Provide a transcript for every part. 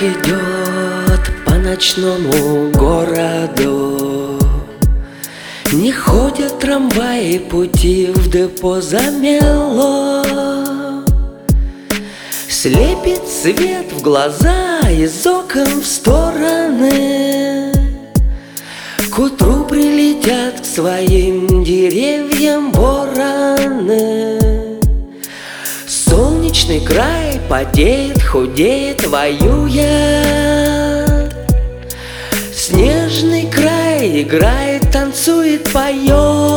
Снег идет по ночному городу, не ходят трамваи, пути в депо замело. Слепит свет в глаза из окон в стороны. К утру прилетят к своим деревьям вороны. Солнечный край потеет, худеет, воюя. Снежный край играет, танцует, поет.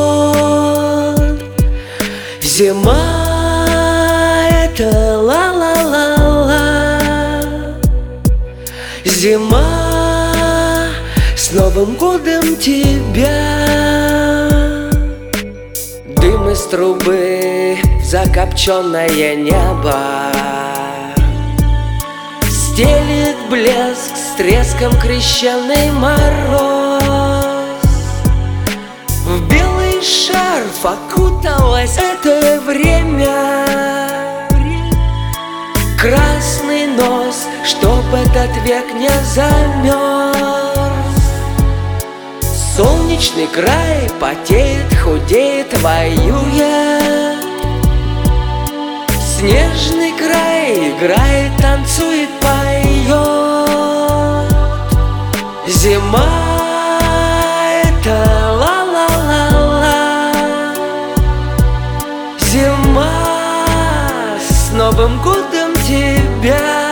Зима — это ла-ла-ла-ла. Зима, с Новым годом тебя! Дым из трубы, закопченное небо, стелит блеск, с треском крещеный мороз. В белый шарф окуталось это время. Красный нос, чтоб этот век не замерз. Солнечный край потеет, худеет, воюя. Снежный край играет, танцует, поет. Зима — это ла-ла-ла-ла. Зима, с Новым годом тебя!